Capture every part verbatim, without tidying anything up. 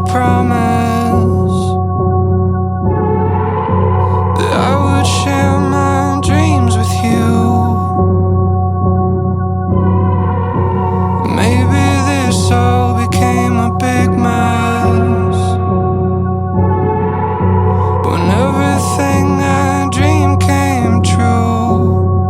promise that I would share my dreams with you. Maybe this all became a big mess when everything I dreamed came true.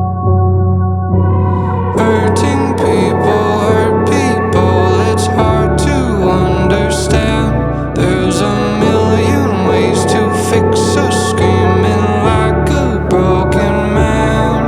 Hurting people hurt people, it's hard to understand. There's a million ways to fix a screaming like a broken man.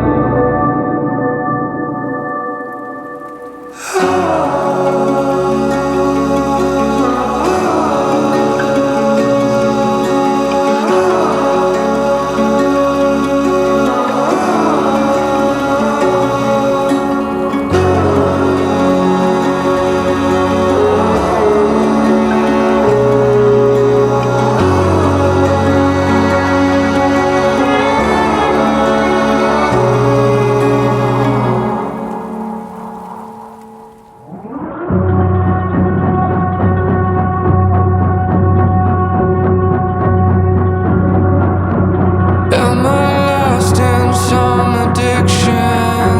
Am I lost in some addiction,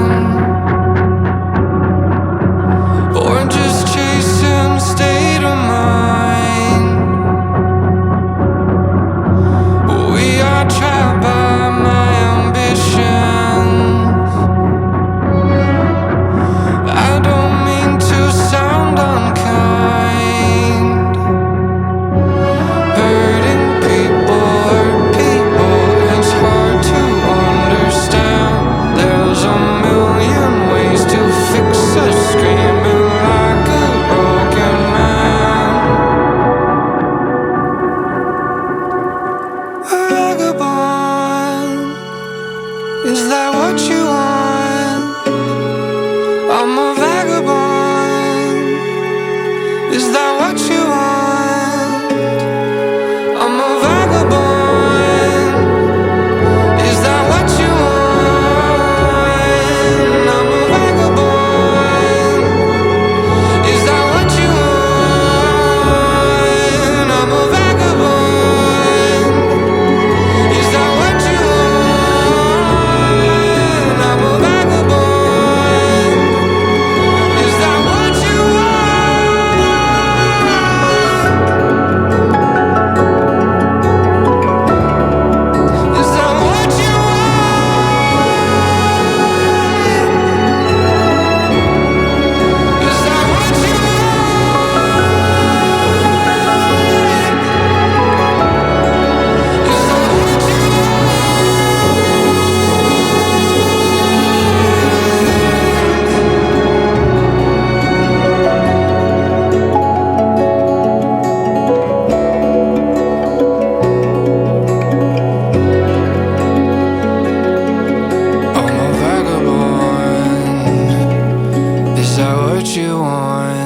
or just chasing state of mind? We are trapped by my ambitions. I don't mean to sound unkind. Hurting people hurt people, it's hard to understand. There's a million ways to fix a screaming like a broken man. Vagabond, is that what you want? I'm a vagabond, is that what you want? I'm a vagabond, is that what you want? I'm a vagabond, is that what you want? I'm a vagabond, is that what you want? I'm a vagabond, is that what you want? Is that what you want? Is that what you I'm a vagabond, is that what you want?